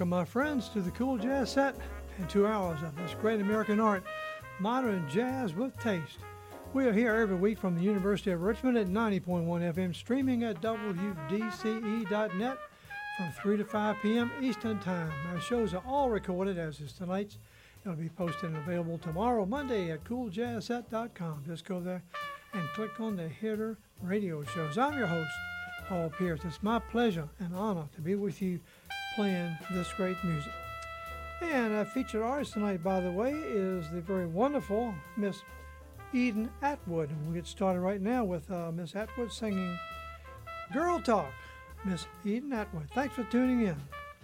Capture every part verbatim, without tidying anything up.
my friends, to the Cool Jazz Set and two hours of this great American art, modern jazz with taste. We are here every week from the University of Richmond at ninety point one F M, streaming at W D C E dot net from three to five p.m. Eastern Time. Our shows are all recorded, as is tonight's. It'll be posted and available tomorrow, Monday, at cool jazz set dot com. Just go there and click on the Hitter Radio Shows. I'm your host, Paul Pierce. It's my pleasure and honor to be with you playing this great music. And our featured artist tonight, by the way, is the very wonderful Miss Eden Atwood. And we'll get started right now with uh, Miss Atwood singing Girl Talk. Miss Eden Atwood, thanks for tuning in.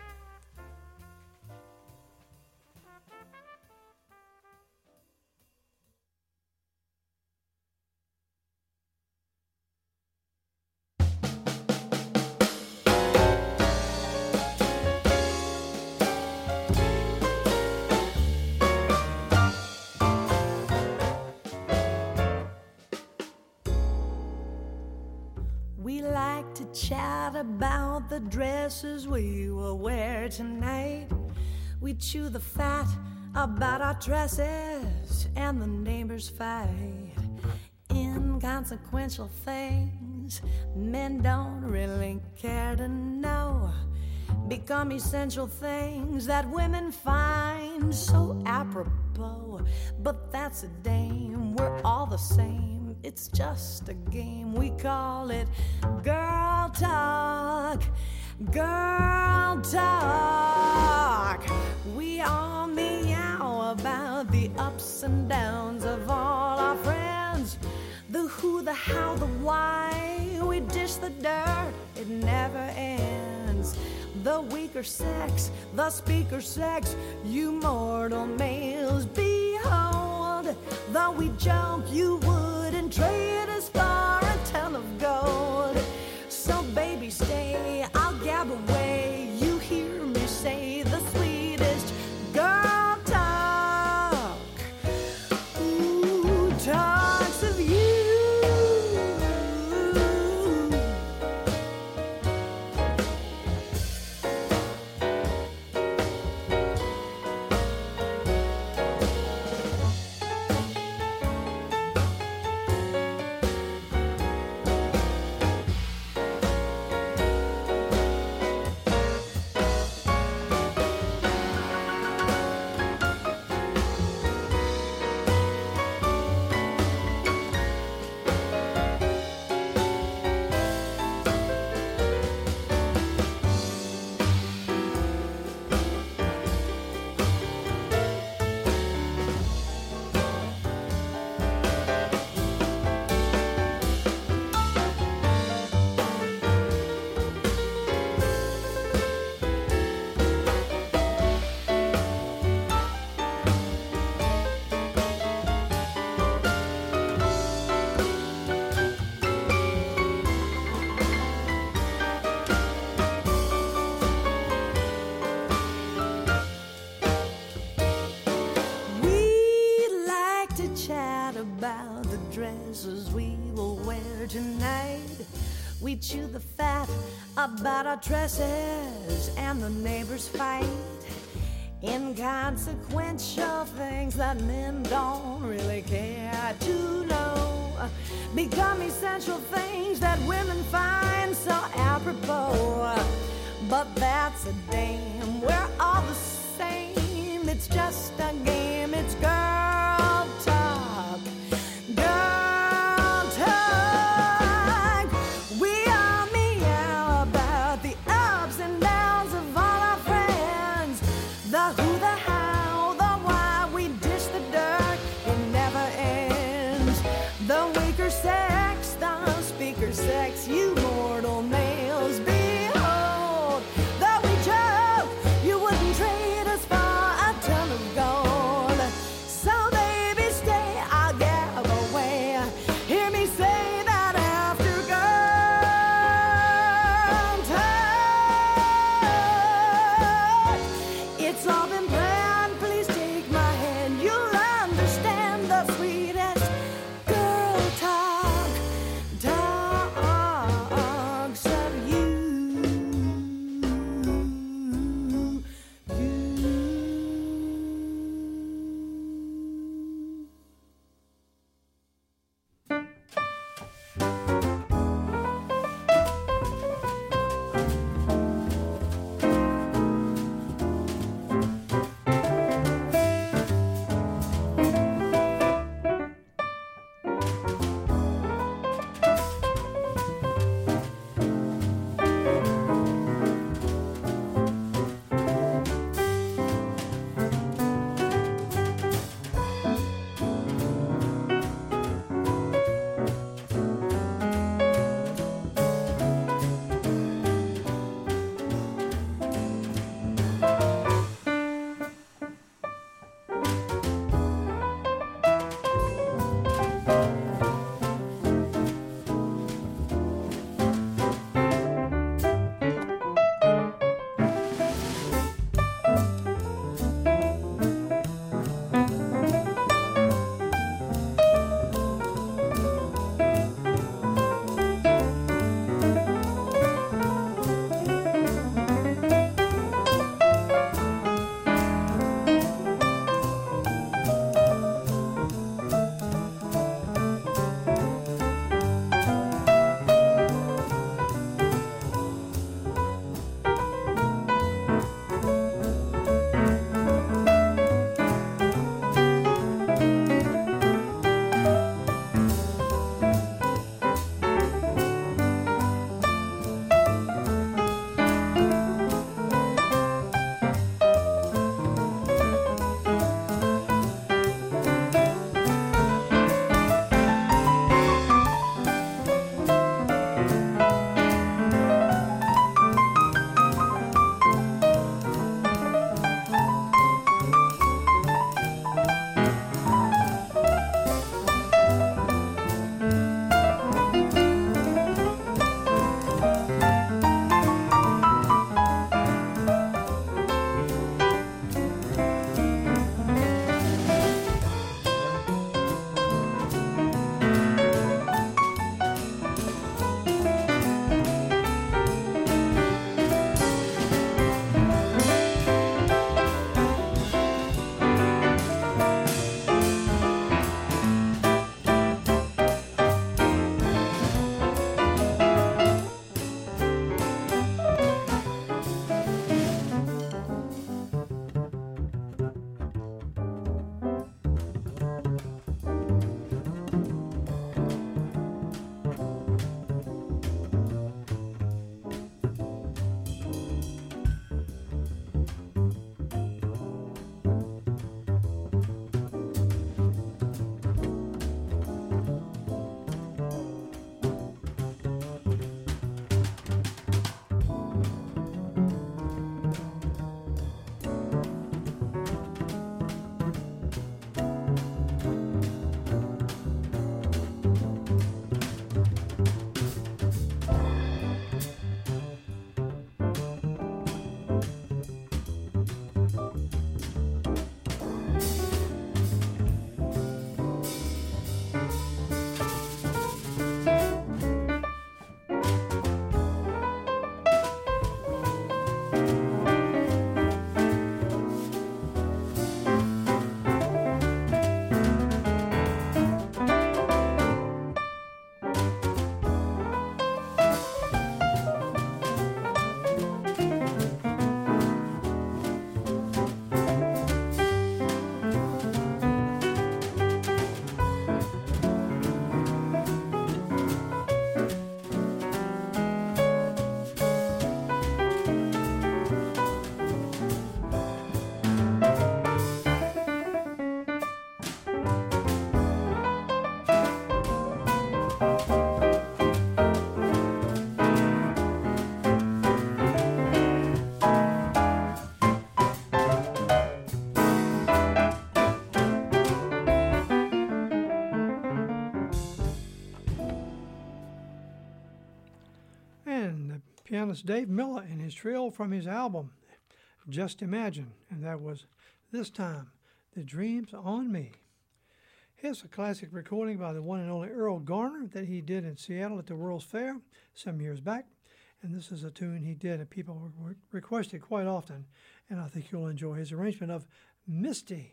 Chat about the dresses we will wear tonight. We chew the fat about our dresses and the neighbors fight. Inconsequential things men don't really care to know become essential things that women find so apropos. But that's a dame, we're all the same. It's just a game, we call it girl talk, girl talk. We all meow about the ups and downs of all our friends, the who, the how, the why. We dish the dirt, it never ends. The weaker sex, the speaker sex, you mortal males behold. Though we joke, you wouldn't trade us for a ton of gold. So baby stay, I'll gab away. You hear me say the sweetest girl talk. Ooh, talks of you. We chew the fat about our dresses and the neighbors fight. Inconsequential things that men don't really care to know become essential things that women find so apropos. But that's a dame, we're all the same. It's just a game, it's girl talk, girl talk. Sex, you mortal males, behold. Though we joke, you wouldn't trade us for a ton of gold. So baby stay, I'll gab away. Hear me say that after girl talk. It's all been planned, please take my hand. You'll understand the sweetest girl talk, talk. pianist Dave Miller and his trio from his album, Just Imagine, and that was This Time, The Dreams on Me. Here's a classic recording by the one and only Earl Garner that he did in Seattle at the World's Fair some years back, and this is a tune he did that people requested quite often, and I think you'll enjoy his arrangement of Misty.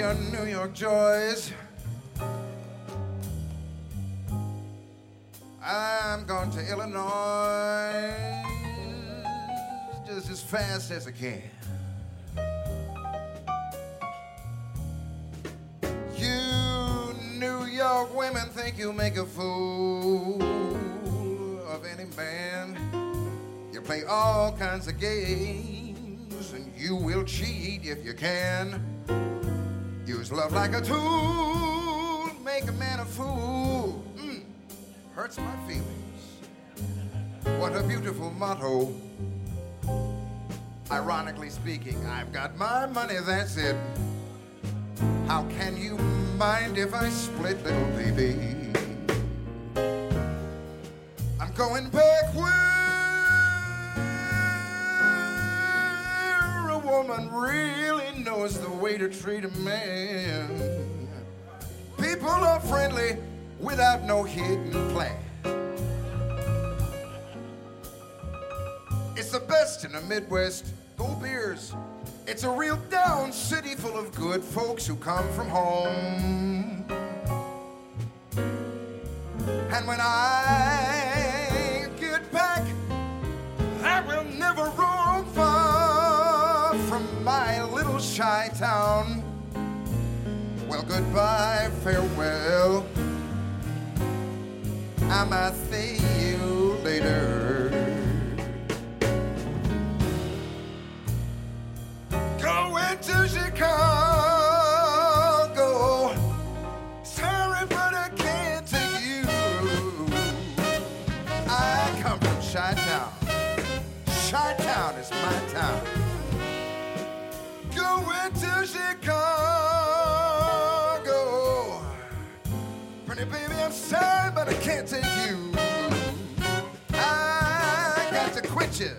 your New York joys. I'm going to Illinois just as fast as I can. You New York women think you make a fool of any man. You play all kinds of games and you will cheat if you can. Use love like a tool, make a man a fool. Mm, hurts my feelings. What a beautiful motto. Ironically speaking, I've got my money, that's it. How can you mind if I split, little baby? I'm going back where a woman really knows the way to treat a man. People are friendly without no hidden plan. It's the best in the Midwest. Go Bears. It's a real down city full of good folks who come from home. And when I get back, I will never roam far from my little shy town. Well, goodbye, farewell. I might see you later. Going to Chicago. Sorry, but I can't take you. I come from Chi-Town. Chi-Town is my town. Going to Chicago. Pretty baby, I'm sorry, but I can't take you. I got to quit you.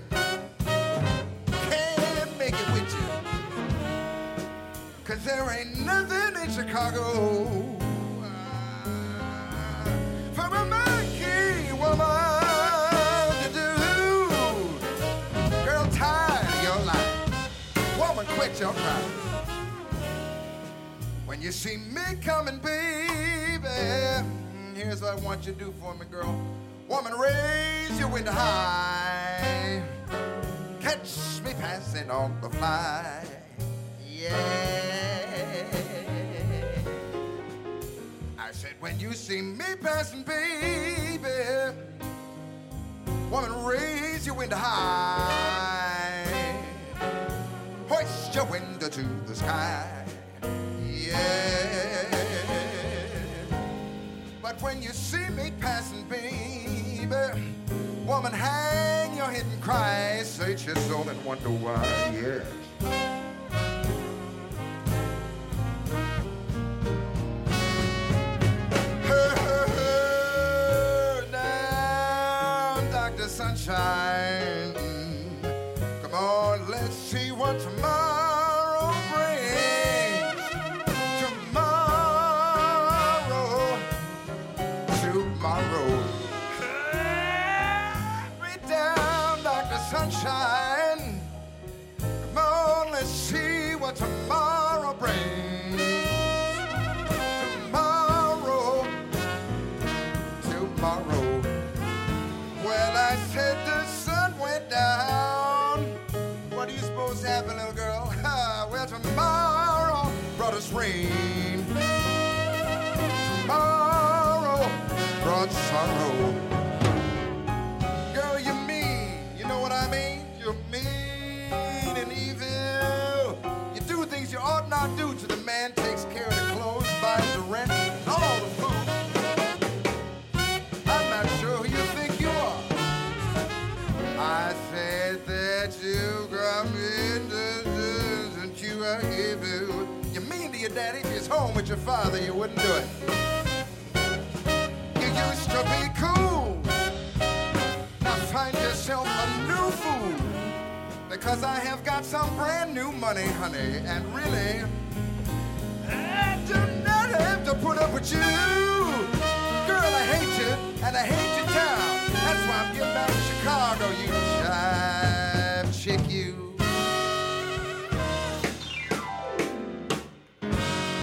Can't make it with you. Cause there ain't nothing in Chicago uh, for a monkey woman to do. Girl, tired of your life. Woman, quit your crying. When you see me coming, baby, here's what I want you to do for me, girl. Woman, raise your window high. Catch me passing on the fly. Yeah. I said, when you see me passing, baby, woman, raise your window high. Hoist your window to the sky. Yeah. But when you see me passing, baby, woman, hang your head and cry. Search your soul and wonder why, yeah. Sunshine. Come on, let's see what tomorrow brings. Tomorrow, tomorrow. Read down, Doctor Sunshine. Come on, let's see what tomorrow brings. Tomorrow, tomorrow. Well, I said the sun went down. What do you suppose happened, little girl? Well, tomorrow brought us rain. Tomorrow brought sorrow. Girl, you're mean. You know what I mean? You're mean and evil. You do things you ought not do to the man takes care of the clothes, buys the rent, and all the food. I'm not sure who you think you are. I said that you got me and you are evil. You mean to your daddy? If he's home with your father, you wouldn't do it. You used to be cool. Now find yourself a new fool. Because I have got some brand new money, honey. And really, I do not have to put up with you. Girl, I hate you, and I hate your town. That's why I'm getting back to Chicago, you jive chick, you.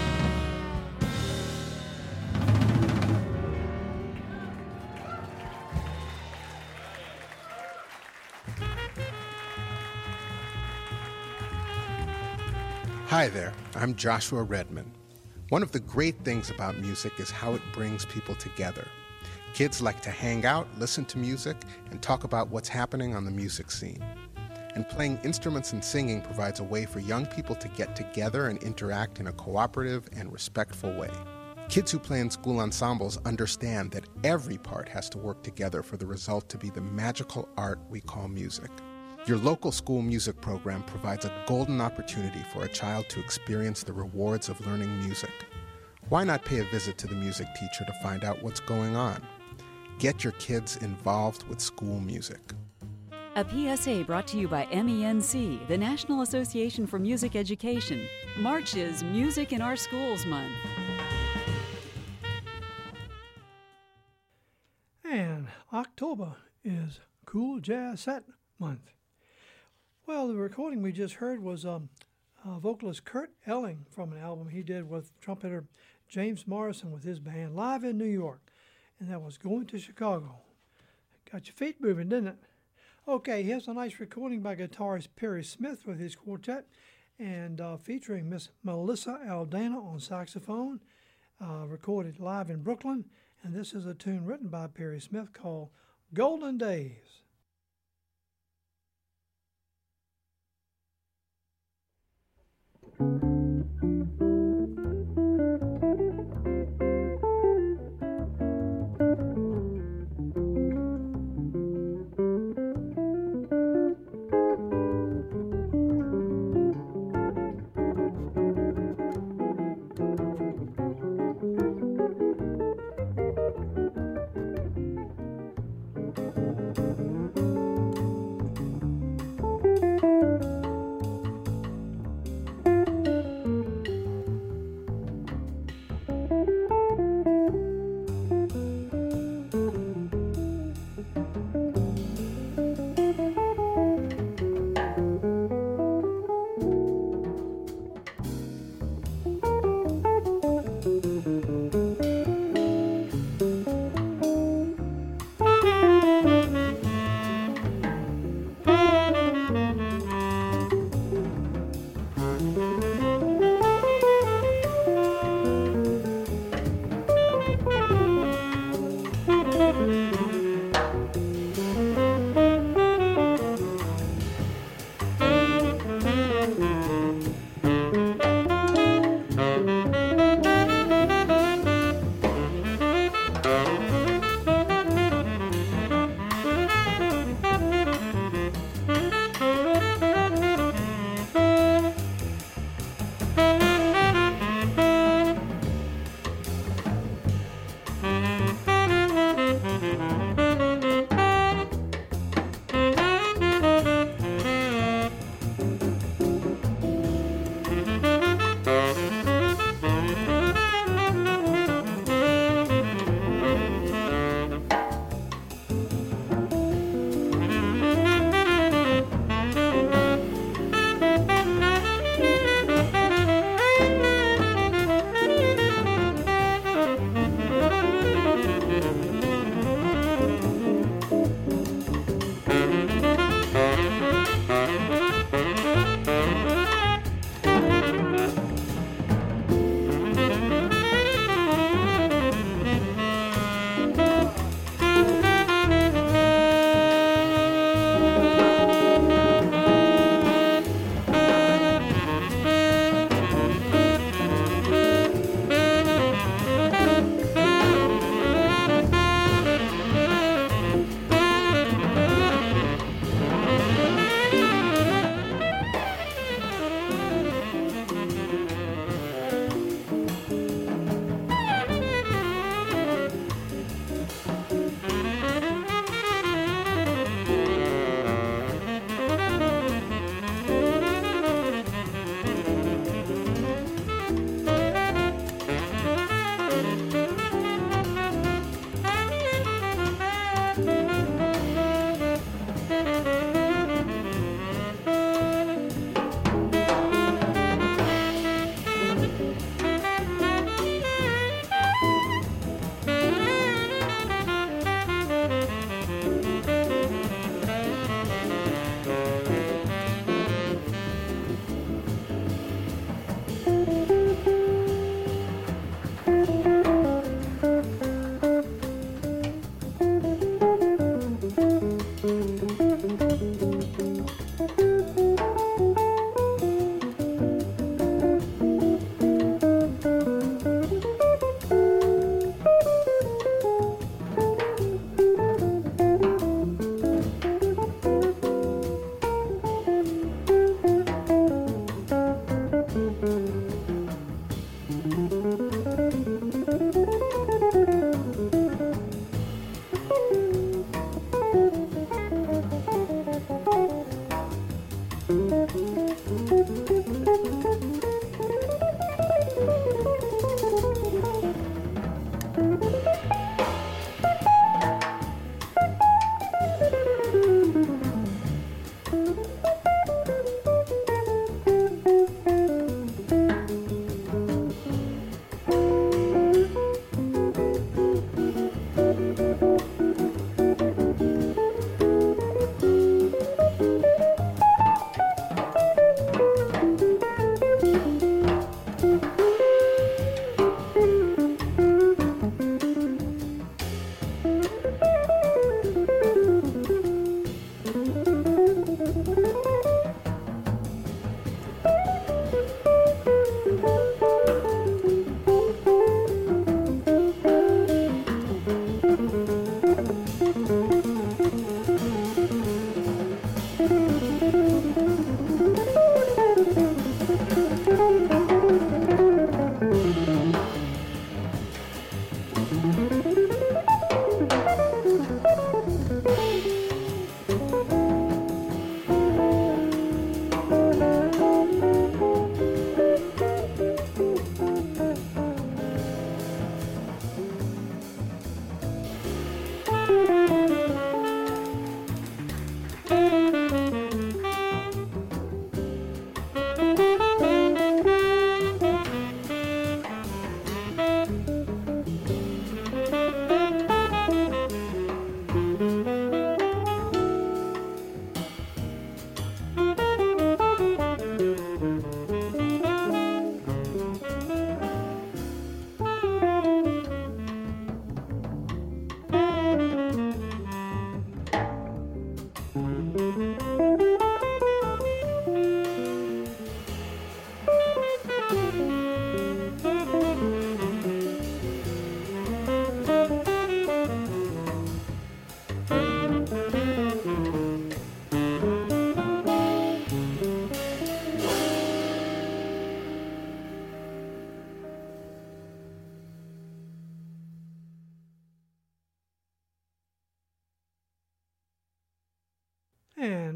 Hi there, I'm Joshua Redman. One of the great things about music is how it brings people together. Kids like to hang out, listen to music, and talk about what's happening on the music scene. And playing instruments and singing provides a way for young people to get together and interact in a cooperative and respectful way. Kids who play in school ensembles understand that every part has to work together for the result to be the magical art we call music. Your local school music program provides a golden opportunity for a child to experience the rewards of learning music. Why not pay a visit to the music teacher to find out what's going on? Get your kids involved with school music. A P S A brought to you by M E N C, the National Association for Music Education. March is Music in Our Schools Month. And October is Cool Jazz Set Month. Well, the recording we just heard was um, uh, vocalist Kurt Elling from an album he did with trumpeter James Morrison with his band live in New York. And that was Going to Chicago. Got your feet moving, didn't it? Okay, here's a nice recording by guitarist Perry Smith with his quartet and uh, featuring Miss Melissa Aldana on saxophone, uh, recorded live in Brooklyn. And this is a tune written by Perry Smith called Golden Days. Thank you.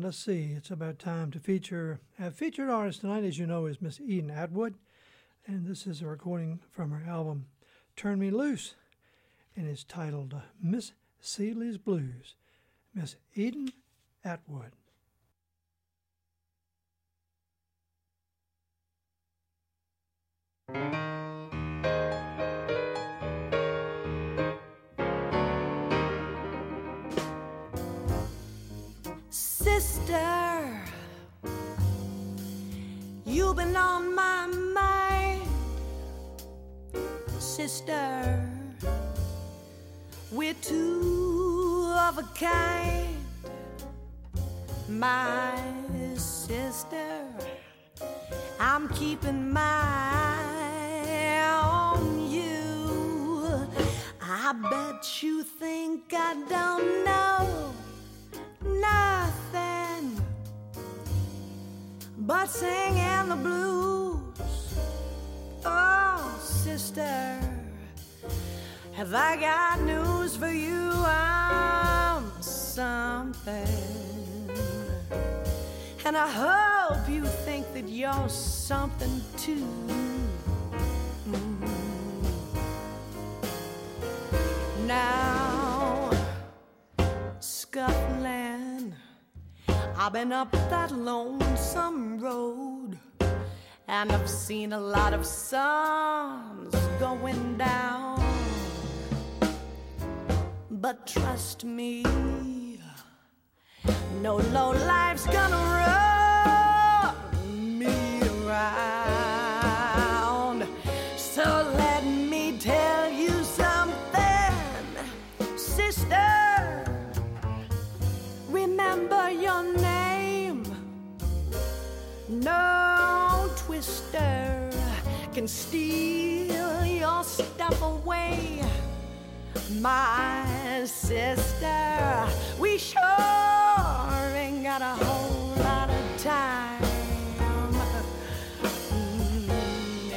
let's see, it's about time to feature, our featured artist tonight, as you know, is Miss Eden Atwood, and this is a recording from her album, Turn Me Loose, and it's titled uh, Miss Seeley's Blues. Miss Eden Atwood. Sister, you've been on my mind. Sister, we're two of a kind. My sister, I'm keeping my eye on you. I bet you think I don't know nothing but singing the blues. Oh, sister, have I got news for you? I'm something, and I hope you think that you're something too. Mm. Now, Scotland, I've been up that lonesome road, and I've seen a lot of suns going down. But trust me, no low life's gonna run me around. So let me tell you something, sister. Remember your name. No twister can steal your stuff away. My sister, we sure ain't got a whole lot of time. Mm, yeah.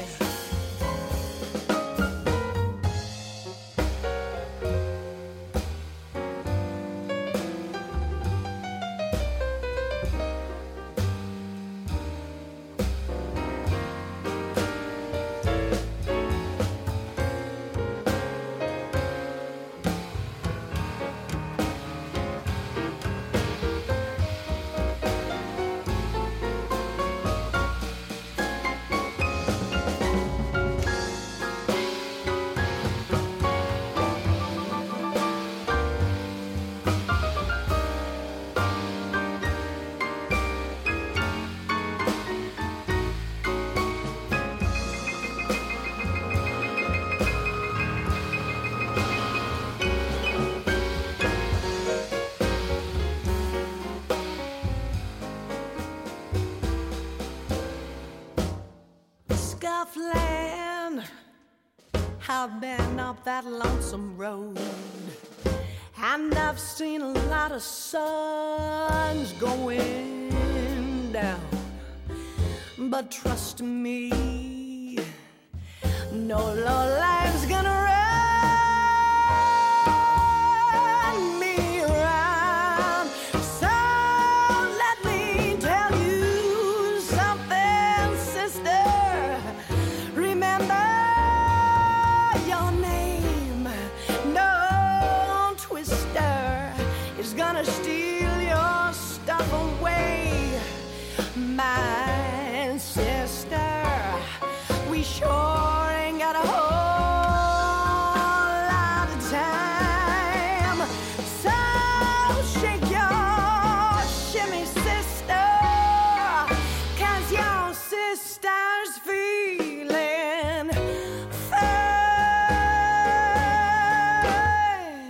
Scuffland, I've been up that lonesome road, and I've seen a lot of suns going down. But trust me, no low life's gonna run me around. So let me tell you something, sister. Remember your name. No twister is gonna steal your stuff away. My sister, we sure ain't got a whole lot of time. So shake your shimmy, sister, 'cause your sister's feeling fine.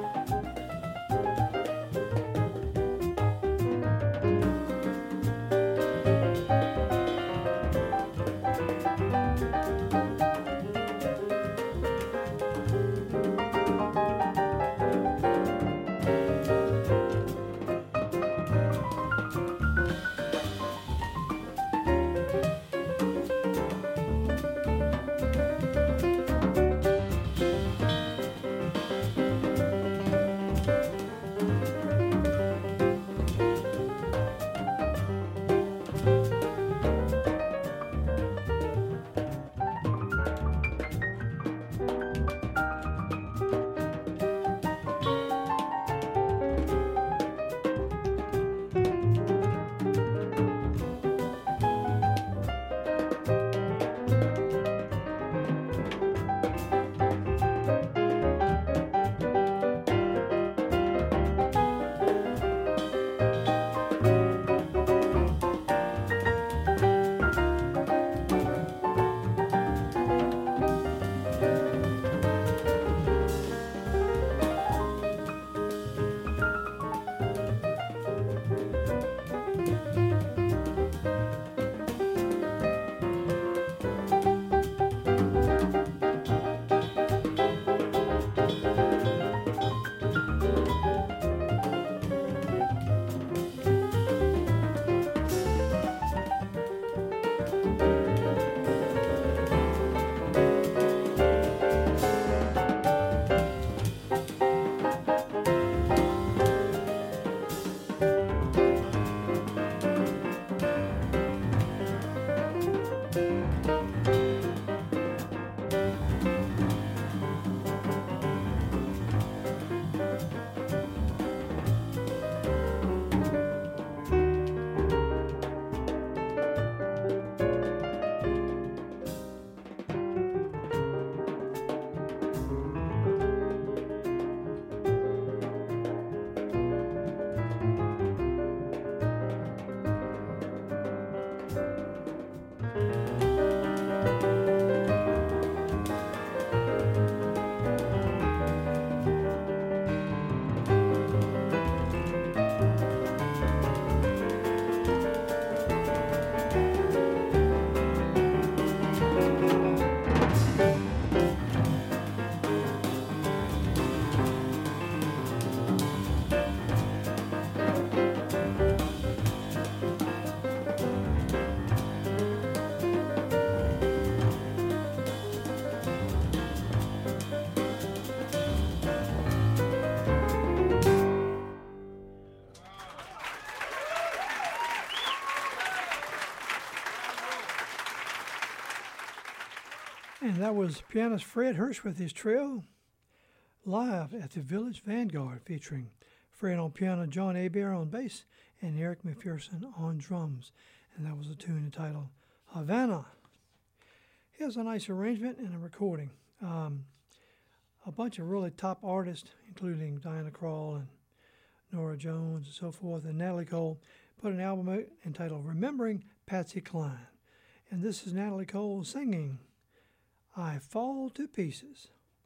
And that was pianist Fred Hirsch with his trio live at the Village Vanguard, featuring Fred on piano, John Hebert on bass, and Eric McPherson on drums. And that was a tune entitled Havana. Here's a nice arrangement and a recording. Um, a bunch of really top artists, including Diana Krall and Nora Jones and so forth, and Natalie Cole, put an album out entitled Remembering Patsy Cline. And this is Natalie Cole singing I Fall to Pieces.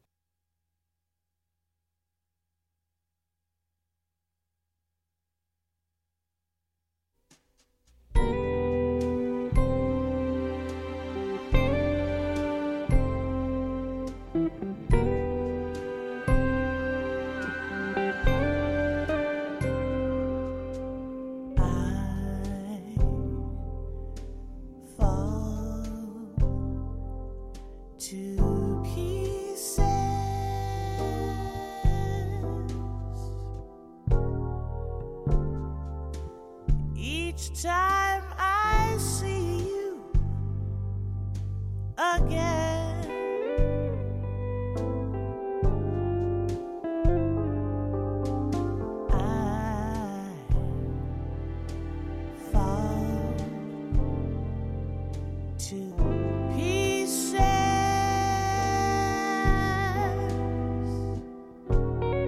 Time I see you again, I fall to pieces.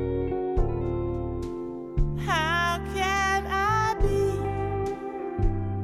How can I be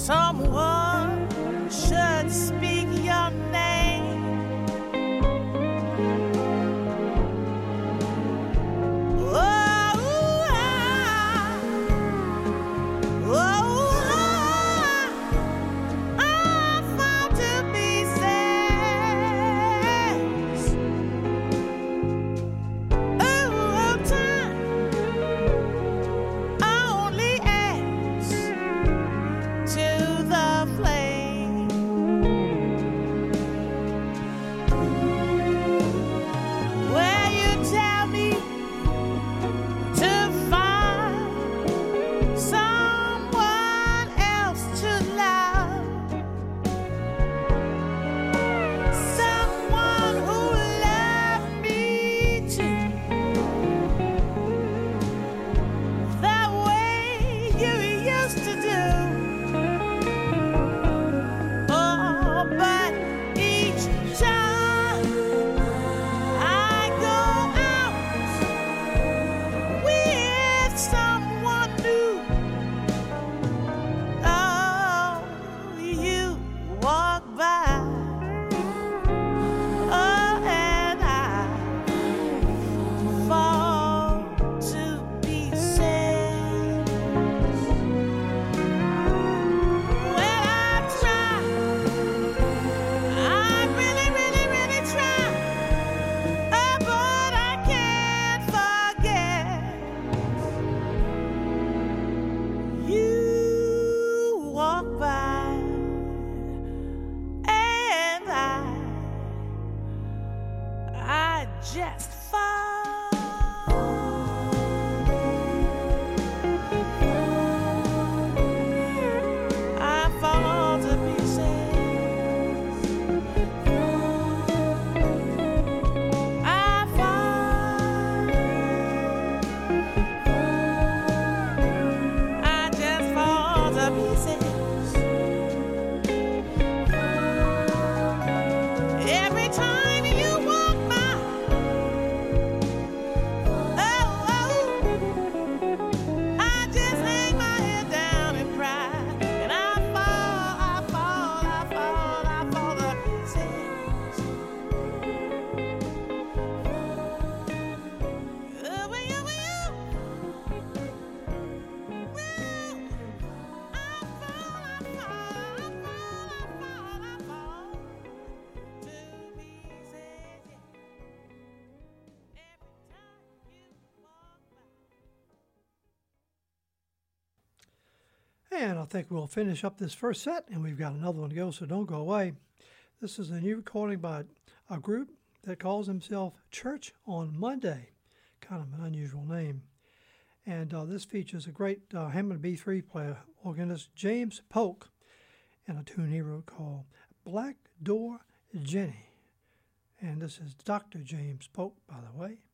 someone should speak your name. Oh, I, oh, I, I found to be sad. Oh, time only adds to the flame. Where you tell me to find someone else to love, someone who loved me too, the way you used to do. Oh, but each time I go out with someone new, oh, you walk by, oh, and I fall to pieces. Well, I try, I really, really, really try, oh, but I can't forget you walk by, and I, I just fall. I fall to pieces. I fall. I just fall to pieces. Every time you walk by, oh, oh, I just hang my head down and cry, and I fall, I fall, I fall, I fall to pieces. Oh, will you, will you? Will I fall, I fall, I fall, I fall, I fall to pieces, yeah. Every time you walk by. And I think we'll finish up this first set, and we've got another one to go, so don't go away. This is a new recording by a group that calls themselves Church on Monday. Kind of an unusual name. And uh, this features a great uh, Hammond B three player, organist James Polk, and a tune he wrote called Black Door Jenny. And this is Doctor James Polk, by the way.